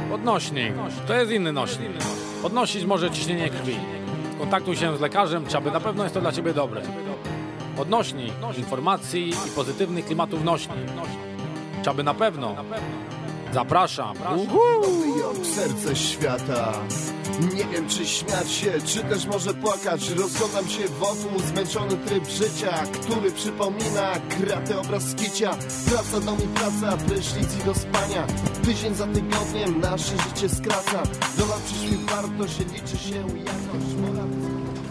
Podnośnik. To jest inny nośnik. Podnosić może ciśnienie krwi. Kontaktuj się z lekarzem, czy aby na pewno jest to dla Ciebie dobre. Podnośnik informacji i pozytywnych klimatów nośnik. Czy aby na pewno. Zapraszam. Nowy Jork, serce świata. Nie wiem, czy śmiać się, czy też może płakać. Rozglądam się wokół, zmęczony tryb życia, który przypomina kratę obraz skicia. Praca, dom i praca, prysznic i do spania. Tydzień za tygodniem nasze życie skraca. Dolar przyszły wartość, liczy się jakość moralna.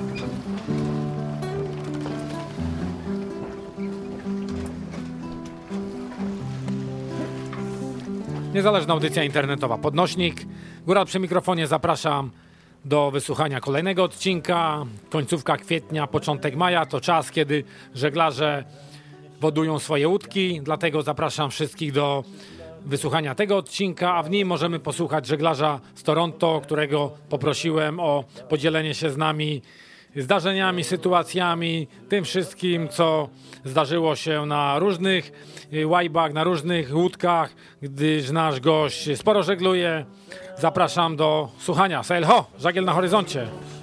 Niezależna audycja internetowa Podnośnik. Góral przy mikrofonie, zapraszam do wysłuchania kolejnego odcinka. Końcówka kwietnia, początek maja to czas, kiedy żeglarze wodują swoje łódki. Dlatego zapraszam wszystkich do wysłuchania tego odcinka, a w nim możemy posłuchać żeglarza z Toronto, którego poprosiłem o podzielenie się z nami zdarzeniami, sytuacjami, tym wszystkim, co zdarzyło się na różnych łajbach, na różnych łódkach, gdyż nasz gość sporo żegluje. Zapraszam do słuchania. Sail ho! Żagiel na horyzoncie.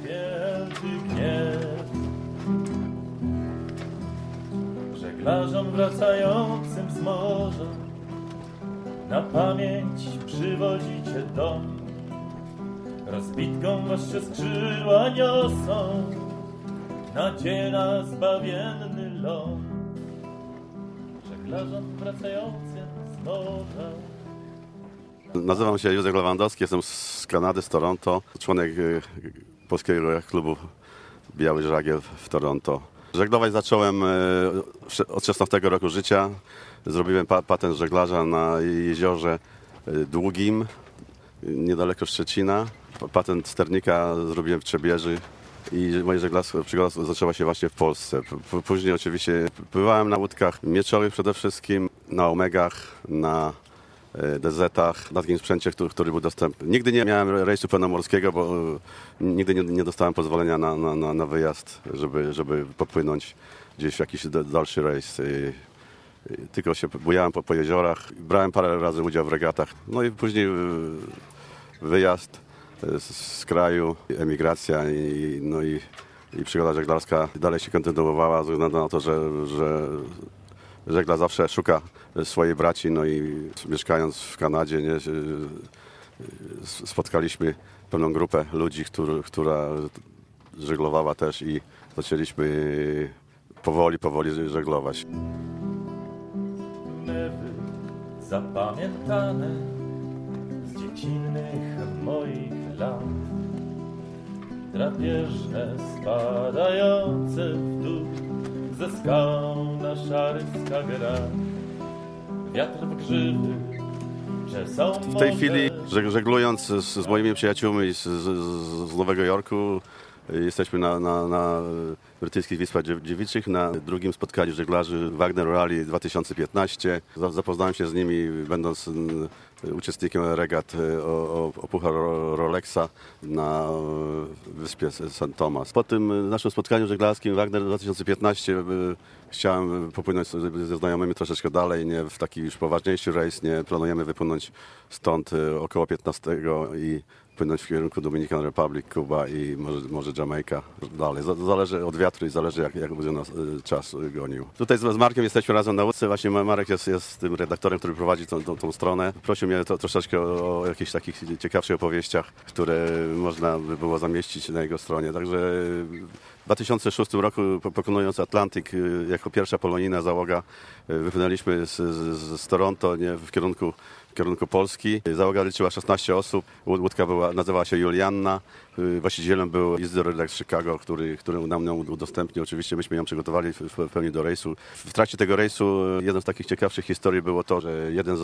Żeglarzom wracającym z morza na pamięć przywozicie dom. Rozbitką wasze skrzydła niosą nadzieję na zbawienny ląd. Żeglarzom wracającym z morza. Nazywam się Józef Lewandowski, jestem z Kanady, z Toronto, członek polskiego klubu Biały Żagiel w Toronto. Żeglować zacząłem od 16 roku życia. Zrobiłem patent żeglarza na jeziorze Długim, niedaleko Szczecina. Patent sternika zrobiłem w Trzebieży i moja żeglarska przygoda zaczęła się właśnie w Polsce. Później oczywiście pływałem na łódkach mieczowych przede wszystkim, na omegach, na DZ-ach, na takim sprzęcie, który był dostępny. Nigdy nie miałem rejsu pełnomorskiego, bo nigdy nie dostałem pozwolenia na wyjazd, żeby popłynąć gdzieś w jakiś dalszy rejs. Tylko się bujałem po jeziorach, brałem parę razy udział w regatach. No i później wyjazd z kraju, emigracja i przygoda żeglarska dalej się kontynuowała ze względu na to, że żeglarz zawsze szuka swojej braci, no i mieszkając w Kanadzie spotkaliśmy pewną grupę ludzi, która żeglowała też i zaczęliśmy powoli żeglować. Mewy zapamiętane z dziecinnych moich lat, drapieżne spadające w dół ze skał na szary skagerak. Wiatr w grzywy czesą morze. W tej chwili żeglując z moimi przyjaciółmi z Nowego Jorku, jesteśmy na brytyjskich Wyspach Dziewiczych na drugim spotkaniu żeglarzy Wagner Rally 2015. Zapoznałem się z nimi, będąc uczestnikiem regat o puchar Rolexa na wyspie St. Thomas. Po tym naszym spotkaniu żeglarskim Wagner 2015 chciałem popłynąć ze znajomymi troszeczkę dalej, nie w taki już poważniejszy rejs. Nie planujemy wypłynąć stąd około 15 i płynąć w kierunku Dominican Republic, Kuba i może Jamajka dalej. Zależy od wiatru i zależy jak będzie nas czas gonił. Tutaj z Markiem jesteśmy razem na łódce. Właśnie Marek jest tym redaktorem, który prowadzi tą stronę. Prosił mnie troszeczkę o jakichś takich ciekawszych opowieściach, które można by było zamieścić na jego stronie. Także w 2006 roku, pokonując Atlantyk jako pierwsza polonijna załoga, wypłynęliśmy z Toronto w kierunku Polski. Załoga liczyła 16 osób. Łódka nazywała się Julianna. Właścicielem był Isidore Relax z Chicago, który nam ją udostępnił. Oczywiście myśmy ją przygotowali w pełni do rejsu. W trakcie tego rejsu jedną z takich ciekawszych historii było to, że jeden z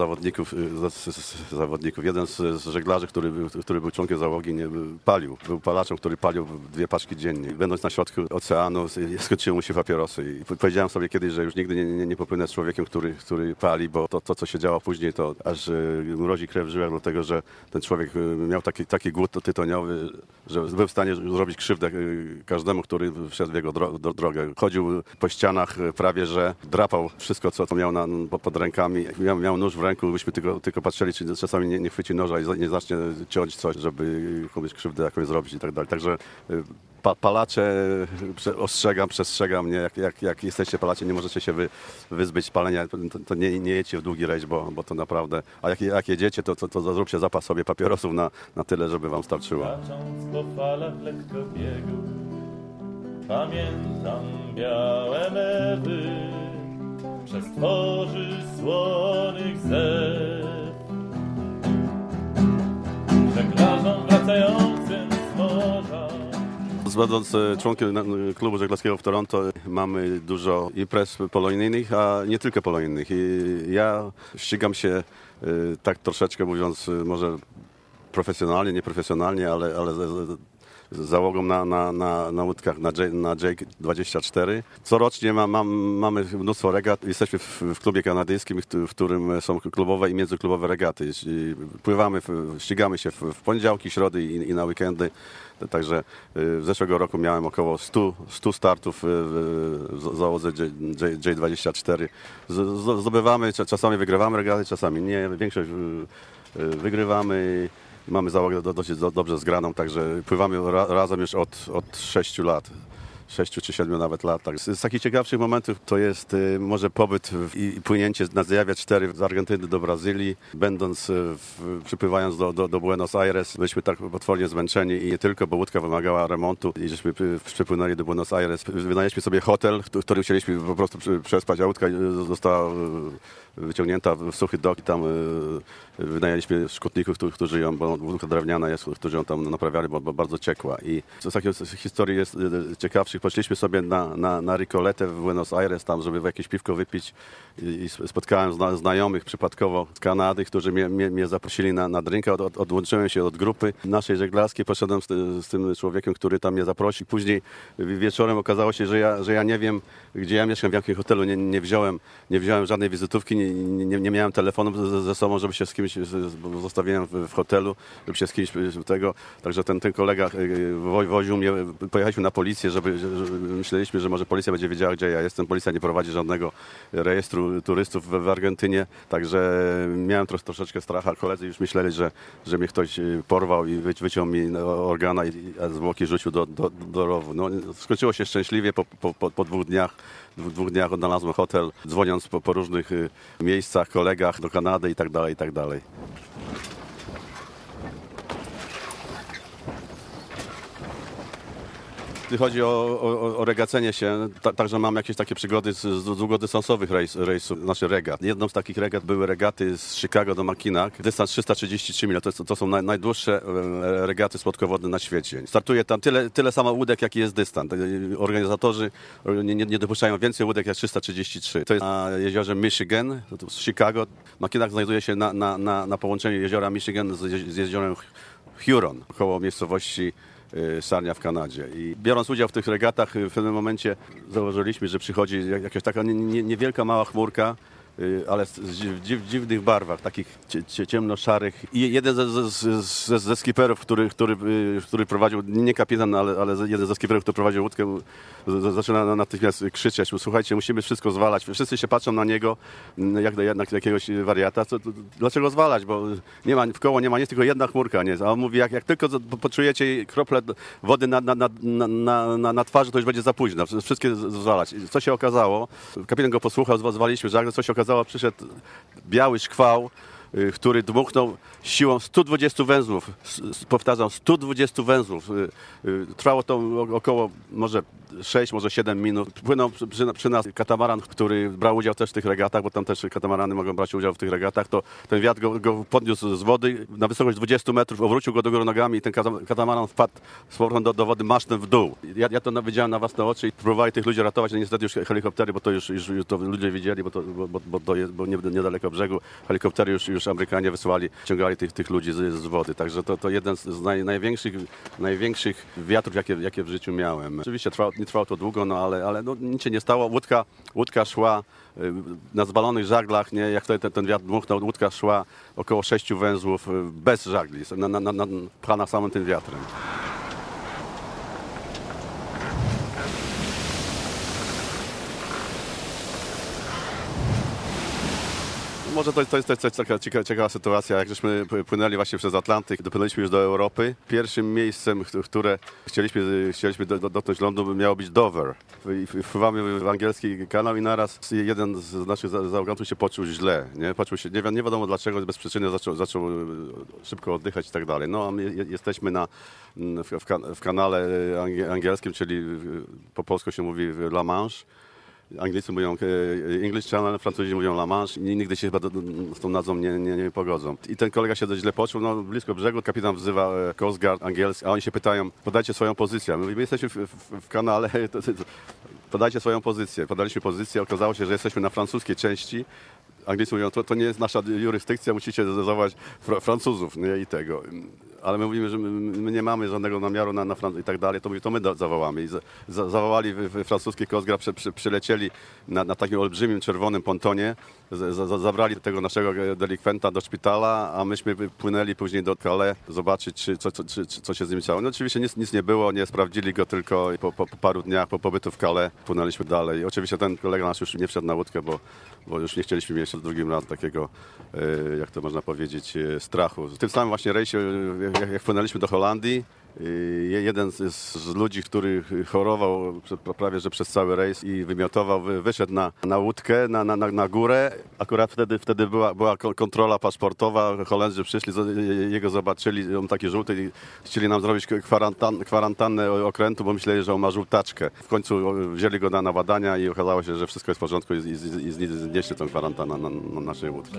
jeden z żeglarzy, który był członkiem załogi, palił. Był palaczem, który palił 2 paczki dziennie. Będąc na środku oceanu, skończyły mu się papierosy. I powiedziałem sobie kiedyś, że już nigdy nie popłynę z człowiekiem, który pali, bo to, co się działo później, to aż mrozi krew w żyłach, dlatego że ten człowiek miał taki głód tytoniowy, że był w stanie zrobić krzywdę każdemu, który wszedł w jego drogę. Chodził po ścianach prawie, że drapał wszystko, co miał pod rękami. Miał nóż w ręku, byśmy tylko patrzyli, czy czasami nie chwyci noża i nie zacznie ciąć coś, żeby komuś krzywdę jakąś zrobić i tak dalej. Także palacze, przestrzegam mnie, jak jesteście palacie, nie możecie się wyzbyć palenia, to nie jedźcie w długi rejs, bo to naprawdę, a jak jedziecie, to zróbcie zapas sobie papierosów na tyle, żeby wam starczyło. Skacząc po falach lekkobiegu, pamiętam białe mewy, przez tworzy słonych zew. Żeglarzom wracającym z morza, Będąc członkiem klubu żeglarskiego w Toronto, mamy dużo imprez polonijnych, a nie tylko polonijnych. I ja ścigam się tak troszeczkę, mówiąc może profesjonalnie, nieprofesjonalnie, ale z załogą na łódkach na Jake 24. Corocznie mamy mnóstwo regat. Jesteśmy w klubie kanadyjskim, w którym są klubowe i międzyklubowe regaty. Pływamy, ścigamy się w poniedziałki, środy i na weekendy. Także w zeszłego roku miałem około 100 startów w załodze J24. Zdobywamy, czasami wygrywamy regaty, czasami nie. Większość wygrywamy. Mamy załogę dosyć dobrze zgraną, także pływamy razem już od 6 lat. 6 czy 7 nawet lat. Tak. Z takich ciekawszych momentów to jest może pobyt i płynięcie na Zjawia 4 z Argentyny do Brazylii. Będąc, przypływając do Buenos Aires, byliśmy tak potwornie zmęczeni i nie tylko, bo łódka wymagała remontu i żeśmy przypłynęli do Buenos Aires. Wynajęliśmy sobie hotel, w którym chcieliśmy po prostu przespać, a łódka została wyciągnięta w suchy dok i tam wynajęliśmy szkutników, którzy ją, bo łódka drewniana jest, którzy ją tam naprawiali, bo bardzo ciekła. I z takich historii jest ciekawszych. Poszliśmy sobie na Ricoletę w Buenos Aires, tam, żeby jakieś piwko wypić i spotkałem znajomych przypadkowo z Kanady, którzy mnie zaprosili na drinka. Odłączyłem się od grupy naszej żeglarskiej, poszedłem z tym człowiekiem, który tam mnie zaprosił. Później wieczorem okazało się, że ja nie wiem, gdzie ja mieszkam, w jakim hotelu. Nie wziąłem żadnej wizytówki, nie miałem telefonu ze sobą, żeby się z kimś, zostawiłem w hotelu, żeby się z kimś tego. Także ten kolega woził mnie, pojechaliśmy na policję, myśleliśmy, że może policja będzie wiedziała, gdzie ja jestem. Policja nie prowadzi żadnego rejestru turystów w Argentynie, także miałem troszeczkę strachu. Koledzy już myśleli, że mnie ktoś porwał i wyciął mi organa i zwłoki rzucił do rowu. No, skończyło się szczęśliwie po 2 dniach. W 2 dniach odnalazłem hotel, dzwoniąc po różnych miejscach, kolegach do Kanady i tak dalej, i tak dalej. Jeśli chodzi o regacenie się, także mam jakieś takie przygody z długodystansowych rejsów, znaczy regat. Jedną z takich regat były regaty z Chicago do Mackinac, dystans 333 mil. To są najdłuższe regaty słodkowodne na świecie. Startuje tam tyle samo łódek, jaki jest dystans. Organizatorzy nie dopuszczają więcej łódek jak 333. To jest na jeziorze Michigan, z Chicago. Mackinac znajduje się na połączeniu jeziora Michigan z jeziorem Huron, koło miejscowości Sarnia w Kanadzie. I biorąc udział w tych regatach, w pewnym momencie zauważyliśmy, że przychodzi jakaś taka niewielka, mała chmurka, ale w dziwnych barwach, takich ciemno-szarych. I jeden ze skiperów, który prowadził, nie kapitan, ale jeden ze skiperów, który prowadził łódkę, zaczyna natychmiast krzyczeć: słuchajcie, musimy wszystko zwalać. Wszyscy się patrzą na niego, jak na jakiegoś wariata. Dlaczego zwalać? Bo w koło nie ma nic, tylko jedna chmurka. Nie? A on mówi, jak tylko poczujecie krople wody na twarzy, to już będzie za późno. Wszystkie zwalać. Co się okazało? Kapitan go posłuchał, zwaliliśmy żagle. Co się okazało? Przyszedł biały szkwał, który dmuchnął siłą 120 węzłów. Powtarzam, 120 węzłów. Trwało to około może 6, może 7 minut. Płynął przy nas katamaran, który brał udział też w tych regatach, bo tam też katamarany mogą brać udział w tych regatach. To ten wiatr go podniósł z wody na wysokość 20 metrów, obrócił go do góry nogami i ten katamaran wpadł z powrotem do wody masztem w dół. Ja to widziałem na własne oczy i próbowali tych ludzi ratować. No niestety już helikoptery, bo to już to ludzie widzieli, bo niedaleko brzegu. Helikoptery już już Amerykanie wysyłali, ciągali tych ludzi z wody. Także to jeden z największych wiatrów, jakie w życiu miałem. Oczywiście nie trwało to długo, no ale no, nic się nie stało. Łódka szła na zwalonych żaglach, nie? Jak ten wiatr dmuchnął, łódka szła około 6 węzłów bez żagli, pchana samym tym wiatrem. Może to jest taka ciekawa sytuacja, jak żeśmy płynęli właśnie przez Atlantyk, dopłynęliśmy już do Europy. Pierwszym miejscem, które chcieliśmy dotknąć lądu, miało być Dover. Wpływamy w angielski kanał i naraz jeden z naszych załogantów się poczuł źle. Poczuł się, nie wiadomo dlaczego, bez przyczyny zaczął szybko oddychać i tak dalej. No a my jesteśmy w kanale angielskim, czyli po polsku się mówi La Manche. Anglicy mówią English Channel, Francuzi mówią La Manche. Nigdy się chyba z tą nazwą nie pogodzą. I ten kolega się dość źle poczuł, no blisko brzegu. Kapitan wzywa Coast Guard angielski, a oni się pytają, podajcie swoją pozycję. My jesteśmy w kanale, podajcie swoją pozycję. Podaliśmy pozycję, okazało się, że jesteśmy na francuskiej części. Anglicy mówią, to nie jest nasza jurysdykcja, musicie zawołać Francuzów, nie? I tego. Ale my mówimy, że my nie mamy żadnego namiaru na Francję i tak dalej, to my zawołamy. I zawołali francuski Coast Guard, przylecieli na takim olbrzymim czerwonym pontonie, zabrali tego naszego delikwenta do szpitala, a myśmy płynęli później do Calais zobaczyć, co się z nim stało. No oczywiście nic nie było, nie sprawdzili go, tylko po paru dniach po pobytu w Calais płynęliśmy dalej. I oczywiście ten kolega nasz już nie wszedł na łódkę, bo już nie chcieliśmy mieć drugim razem takiego, jak to można powiedzieć, strachu. W tym samym właśnie rejsie, jak wpłynęliśmy do Holandii, jeden z ludzi, który chorował prawie że przez cały rejs i wymiotował, wyszedł na łódkę, na górę. Akurat wtedy była kontrola paszportowa, Holendrzy przyszli, jego zobaczyli, on taki żółty i chcieli nam zrobić kwarantannę okrętu, bo myśleli, że on ma żółtaczkę. W końcu wzięli go na badania i okazało się, że wszystko jest w porządku i znieśli tą kwarantannę na naszej łódki.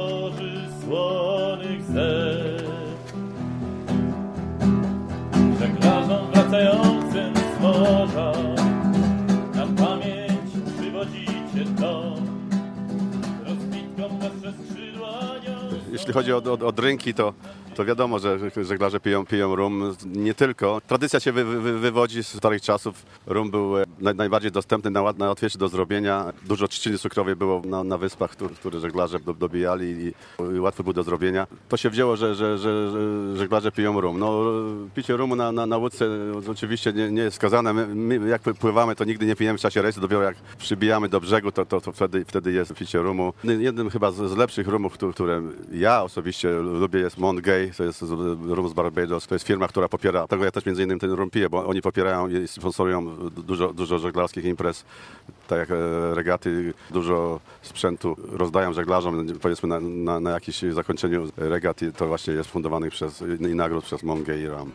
Żeglarzom wracającym z morza na pamięć przywodzicie to, rozbitką wasze skrzydła. Jeśli chodzi o drinki, to wiadomo, że żeglarze piją rum. Nie tylko. Tradycja się wywodzi z starych czasów. Rum był najbardziej dostępny, najłatwiejszy do zrobienia. Dużo trzciny cukrowej było na wyspach, które żeglarze dobijali i łatwy był do zrobienia. To się wzięło, że żeglarze piją rum. No, picie rumu na łódce oczywiście nie jest skazane. My jak pływamy, to nigdy nie pijemy w czasie rejsu. Dopiero jak przybijamy do brzegu, to wtedy jest picie rumu. Jednym chyba z lepszych rumów, które ja osobiście lubię, jest Montgay. To jest rum z Barbados. To jest firma, która popiera, tego ja też między innymi ten rum piję, bo oni popierają i sponsorują dużo żeglarskich imprez, tak jak regaty, dużo sprzętu rozdają żeglarzom, powiedzmy na jakimś zakończeniu regaty, to właśnie jest fundowanych i nagród przez Montgay Rum.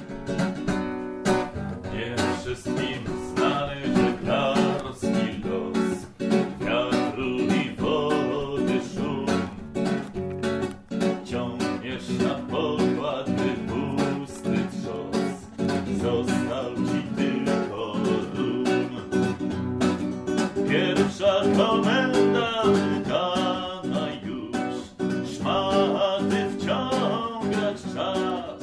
Nie wszystkim znany żeglarski los, wiatru i wody szum. Ciągniesz na pokłady pusty trzos, został ci tylko rum. Pierwsza komenda wydana już, szmaty wciągać czas.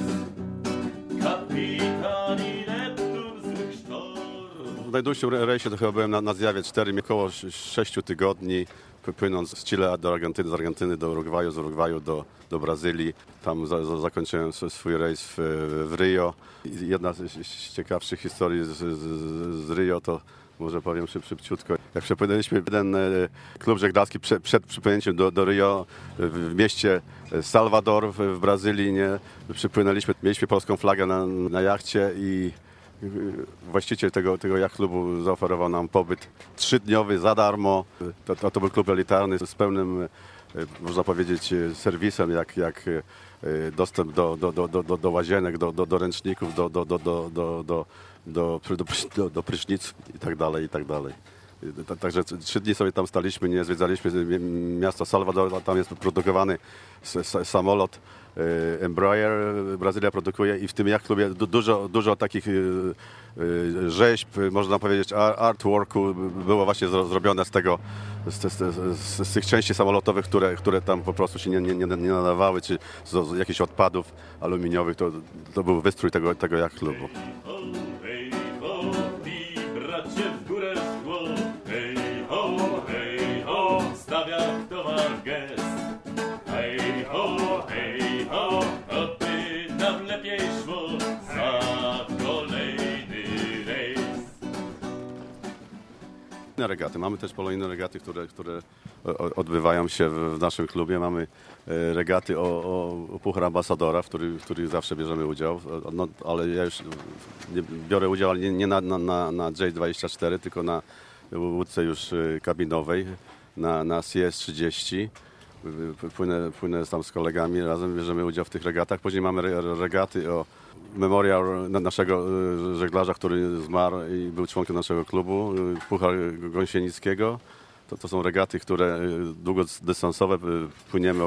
Kapitan i Neptun złych sztorm. W najdłuższym rejsie to chyba byłem na zjawie 4, około 6 tygodni, płynąc z Chile do Argentyny, z Argentyny do Urugwaju, z Urugwaju do Brazylii. Tam zakończyłem swój rejs w Rio. I jedna z ciekawszych historii z Rio to może powiem szybciutko. Jak przepłynęliśmy jeden klub żeglarski przed przypłynięciem do Rio w mieście Salvador w Brazylii, przypłynęliśmy, mieliśmy polską flagę na jachcie i właściciel tego yacht klubu zaoferował nam pobyt 3-dniowy za darmo. To był klub elitarny z pełnym, można powiedzieć, serwisem, jak dostęp do łazienek, do ręczników, do prysznic i tak dalej, i tak dalej. Także 3 dni sobie tam staliśmy, nie zwiedzaliśmy miasta Salvador, tam jest produkowany samolot Embraer, Brazylia produkuje i w tym yacht klubie dużo takich rzeźb, można powiedzieć artworku było właśnie zrobione z tych części samolotowych, które tam po prostu się nie nadawały, czy z jakichś odpadów aluminiowych, to był wystrój tego jachtklubu. Hej ho, i bracie w górę szło. Hej ho, stawia kto ma gest. Hej ho, oby nam lepiej szło za kolejny rejs. Regaty. Mamy też polonijne regaty, które odbywają się w naszym klubie. Mamy regaty o Puchar Ambasadora, w których zawsze bierzemy udział. No, ale ja już nie biorę udział, ale nie na J24, tylko na łódce już kabinowej, na CS-30. Płynę tam z kolegami, razem bierzemy udział w tych regatach. Później mamy regaty o memoriał naszego żeglarza, który zmarł i był członkiem naszego klubu, Puchar Gąsienickiego. To są regaty, które długodystansowe, płyniemy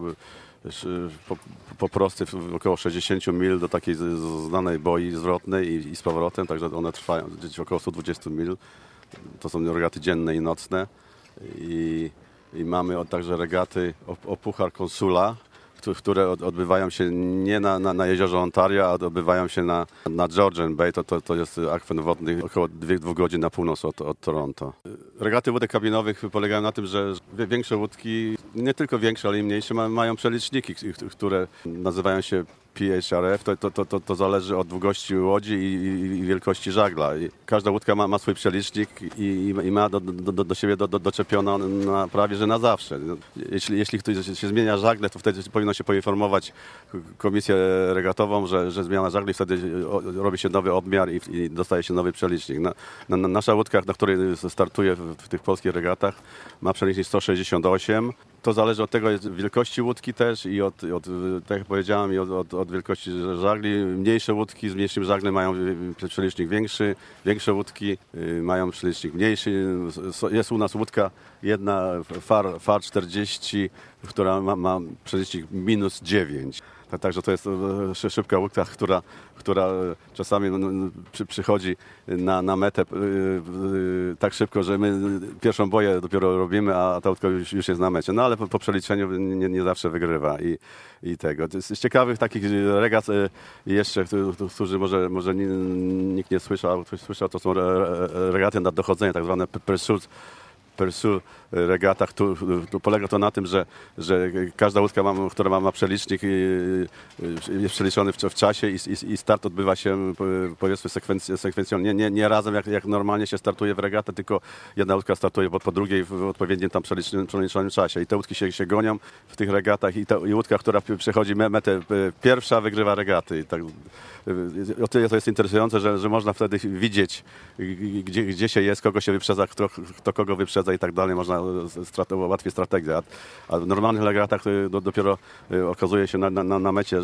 po prostej około 60 mil do takiej znanej boi zwrotnej i z powrotem, także one trwają gdzieś około 120 mil. To są regaty dzienne i nocne. I mamy także regaty o Puchar Konsula, które odbywają się nie na jeziorze Ontario, a odbywają się na Georgian Bay. To jest akwen wodny około 2 godzin na północ od Toronto. Regaty łódek kabinowych polegają na tym, że większe łódki, nie tylko większe, ale i mniejsze, mają przeliczniki, które nazywają się PHRF. To zależy od długości łodzi i wielkości żagla. I każda łódka ma swój przelicznik i ma do siebie doczepiona prawie że na zawsze. Jeśli ktoś się zmienia żagle, to wtedy powinno się poinformować komisję regatową, że zmiana żagli, wtedy robi się nowy odmiar i dostaje się nowy przelicznik. Nasza łódka, na której startuje w tych polskich regatach, ma przelicznik 168. To zależy od tego wielkości łódki też i tak jak powiedziałem, od wielkości żagli. Mniejsze łódki z mniejszym żaglem mają przelicznik większy, większe łódki mają przelicznik mniejszy. Jest u nas łódka jedna FAR 40, która ma przelicznik -9. Także to jest szybka łódka, która czasami przychodzi na metę tak szybko, że my pierwszą boję dopiero robimy, a ta łódka już jest na mecie. No ale po przeliczeniu nie zawsze wygrywa i tego. Z ciekawych takich regat jeszcze, którzy może nikt nie słyszał, albo ktoś słyszał, to są regaty na dochodzenie, tak zwane pursuit regatach. Tu polega to na tym, że każda łódka, która ma przelicznik, jest przeliczony w czasie i start odbywa się, powiedzmy, sekwencją nie razem, jak normalnie się startuje w regatę, tylko jedna łódka startuje po drugiej w odpowiednim tam przeliczonym czasie. I te łódki się gonią w tych regatach i łódka, która przechodzi metę pierwsza, wygrywa regaty. I tak, o tyle to jest interesujące, że można wtedy widzieć, gdzie się jest, kogo się wyprzedza, kto kogo wyprzedza i tak dalej. Można łatwiej strategię. A w normalnych regatach dopiero okazuje się na mecie,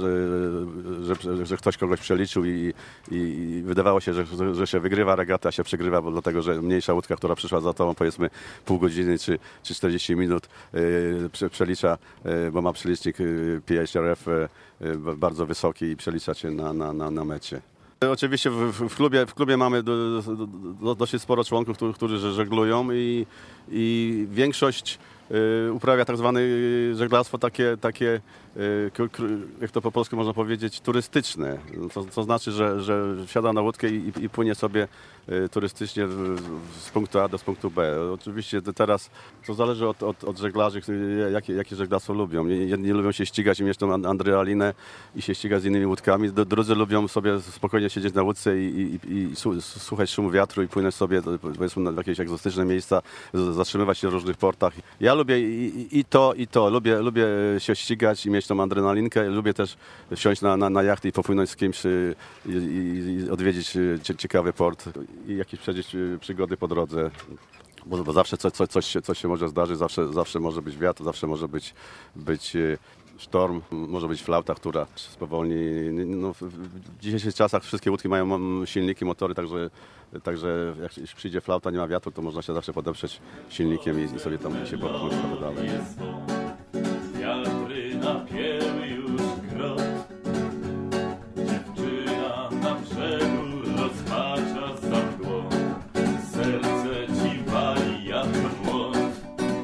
że ktoś kogoś przeliczył i wydawało się, że się wygrywa regatę, a się przegrywa, bo dlatego, że mniejsza łódka, która przyszła za tobą, powiedzmy pół godziny czy 40 minut, przelicza, bo ma przelicznik PHRF bardzo wysoki i przelicza się na mecie. Oczywiście w klubie mamy dosyć sporo członków, którzy żeglują i większość uprawia tak zwane żeglarstwo takie, jak to po polsku można powiedzieć, turystyczne. To znaczy, że wsiada na łódkę i płynie sobie turystycznie z punktu A do punktu B. Oczywiście teraz to zależy od żeglarzy, jakie żeglarstwo lubią. Jedni lubią się ścigać i mieć tą adrenalinę i się ścigać z innymi łódkami. Drudzy lubią sobie spokojnie siedzieć na łódce i słuchać szumu wiatru i płynąć sobie, powiedzmy, na jakieś egzotyczne miejsca, zatrzymywać się w różnych portach. Ja lubię i to. Lubię się ścigać i mieć tą adrenalinkę. Lubię też wsiąść na jachty i popłynąć z kimś i odwiedzić ciekawy port i jakieś przeżyć przygody po drodze. Bo zawsze coś się może zdarzyć, zawsze może być wiatr, zawsze może być sztorm, może być flauta, która spowolni. No, w dzisiejszych czasach wszystkie łódki mają silniki, motory, także jak przyjdzie flauta, nie ma wiatru, to można się zawsze podeprzeć silnikiem i sobie tam się popchnąć trochę dalej. Wiatry napięły już grot. Dziewczyna na brzegu rozpacza za mgłą. Serce ci wali jak młot.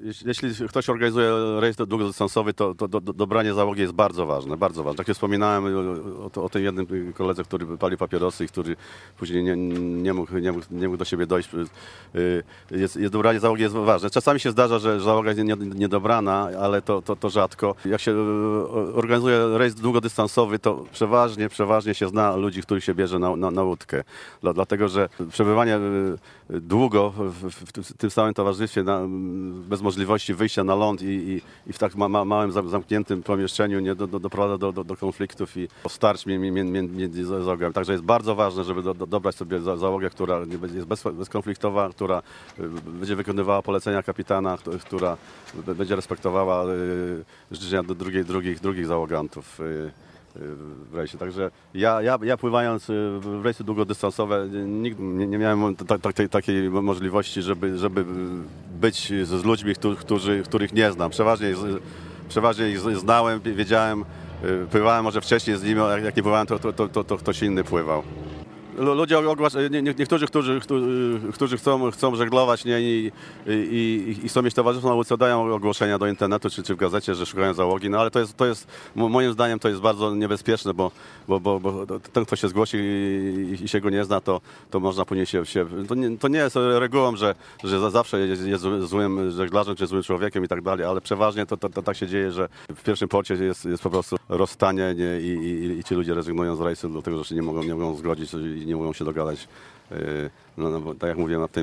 Jeśli ktoś organizuje rejs długodystansowy, to dobranie załogi jest bardzo ważne, bardzo ważne. Tak jak wspominałem o tym jednym koledze, który palił papierosy i który później nie mógł do siebie dojść. Dobranie załogi jest ważne. Czasami się zdarza, że załoga jest niedobrana, ale to rzadko. Jak się organizuje rejs długodystansowy, to przeważnie się zna ludzi, których się bierze na łódkę. Dlatego, że przebywanie długo w tym samym towarzystwie, bez możliwości wyjścia na ląd i w tak małym, zamkniętym pomieszczeniu nie doprowadza do konfliktów i starć między załogami. Także jest bardzo ważne, żeby dobrać sobie załogę, która jest bezkonfliktowa, która będzie wykonywała polecenia kapitana, która będzie respektowała życzenia drugich załogantów w rejsie. Także ja pływając w rejsy długodystansowe nigdy nie miałem takiej możliwości, żeby być z ludźmi, których nie znam. Przeważnie ich znałem, wiedziałem, pływałem może wcześniej z nimi, a jak nie pływałem, to ktoś inny pływał. Ludzie niektórzy, którzy chcą żeglować i chcą mieć towarzystwo na łódce, dają ogłoszenia do internetu czy w gazecie, że szukają załogi, no ale to jest moim zdaniem to jest bardzo niebezpieczne, bo ten, kto się zgłosi i się go nie zna, to można później to nie jest regułą, że zawsze jest złym żeglarzem czy złym człowiekiem i tak dalej, ale przeważnie to tak się dzieje, że w pierwszym porcie jest po prostu rozstanie i ci ludzie rezygnują z rejsu, dlatego że się nie mogą zgodzić i nie mogą się dogadać. No, bo tak jak mówiłem, na tej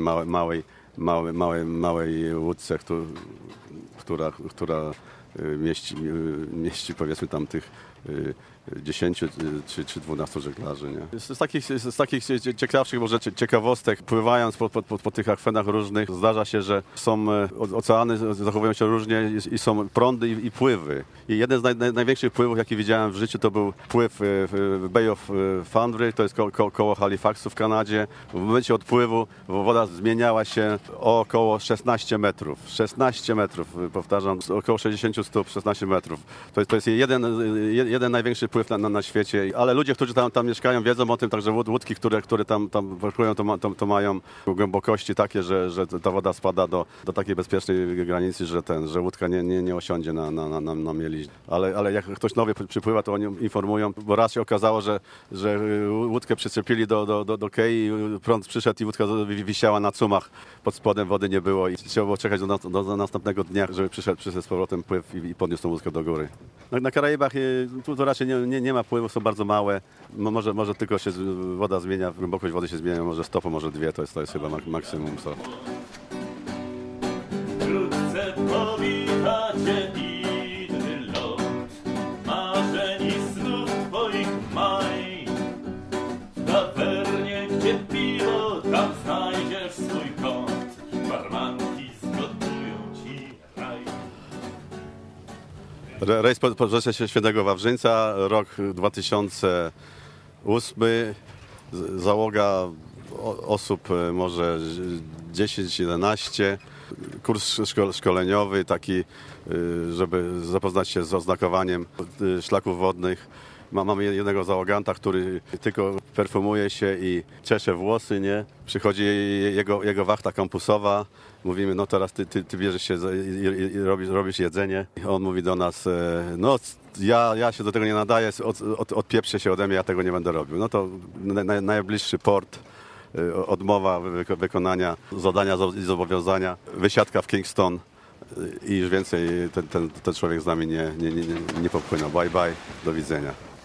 małej łódce, która mieści powiedzmy tam tych 10 czy 12 żeglarzy. Nie? Z takich ciekawszych może ciekawostek, pływając po tych akwenach różnych, zdarza się, że oceany zachowują się różnie i są prądy i pływy. I jeden z największych pływów, jaki widziałem w życiu, to był pływ w Bay of Fundy, to jest koło Halifaxu w Kanadzie. W momencie odpływu woda zmieniała się o około 16 metrów. 16 metrów, powtarzam, około 60 stóp, 16 metrów. To jest jeden największy pływ na świecie, ale ludzie, którzy tam mieszkają, wiedzą o tym, także łódki, które tam pływają, to mają głębokości takie, że ta woda spada do takiej bezpiecznej granicy, że łódka nie osiądzie na mieli. Ale jak ktoś nowy przypływa, to oni informują, bo raz się okazało, że łódkę przyczepili do kei, prąd przyszedł i łódka wisiała na cumach, pod spodem wody nie było i trzeba było czekać do następnego dnia, żeby przyszedł z powrotem pływ i podniósł tą łódkę do góry. Na Karaibach tu raczej nie ma pływów, są bardzo małe. Może tylko się woda zmienia, głębokość wody się zmienia, może stopą, może dwie, to jest chyba maksimum. Wkrótce powita cię inny lot, marzeń i snów twoich maj. W tawernie, gdzie piwo, tam znajdziesz swój kąt, barmanki zgotują ci raj. Rejs Podbrzeże Świętego Wawrzyńca, rok 2008. Załoga osób może 10-11. Kurs szkoleniowy taki, żeby zapoznać się z oznakowaniem szlaków wodnych. Mamy jednego załoganta, który tylko perfumuje się i czesze włosy, nie? Przychodzi jego wachta kampusowa. Mówimy, no teraz ty bierzesz się i robisz jedzenie. On mówi do nas, no ja się do tego nie nadaję, odpieprzcie się ode mnie, ja tego nie będę robił. No to najbliższy port, odmowa wykonania zadania i zobowiązania, wysiadka w Kingston i już więcej ten człowiek z nami nie popłynął. Bye bye, do widzenia.